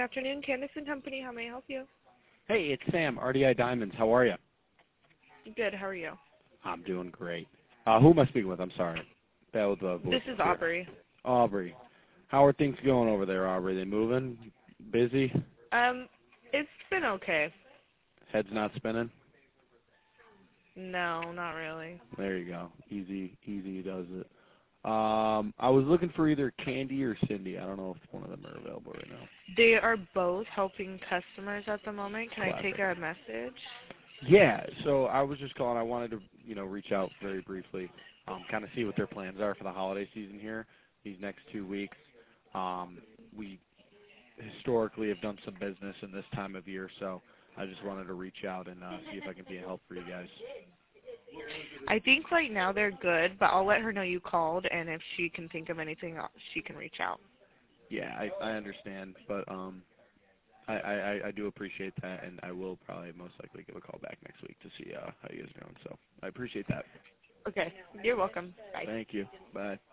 afternoon, Candace and Company. How may I help you? Hey, it's Sam, RDI Diamonds. How are you? Good. How are you? I'm doing great. Who am I speaking with? I'm sorry. That was the voice This is here. Aubrey. Aubrey. How are things going over there, Aubrey? They moving? Busy? It's been okay. Head's not spinning? No, not really. There you go. Easy does it. I was looking for either Candy or Cindy. I don't know if one of them are available right now. They are both helping customers at the moment. Can I take Classic. a message? Yeah, so I was just calling. I wanted to, reach out very briefly, kind of see what their plans are for the holiday season here, these next 2 weeks. We historically have done some business in this time of year, so I just wanted to reach out and see if I can be a help for you guys. I think right now they're good, but I'll let her know you called, and if she can think of anything, she can reach out. Yeah, I understand, but I do appreciate that, and I will probably most likely give a call back next week to see how you guys are doing. So I appreciate that. Okay. You're welcome. Bye. Thank you. Bye.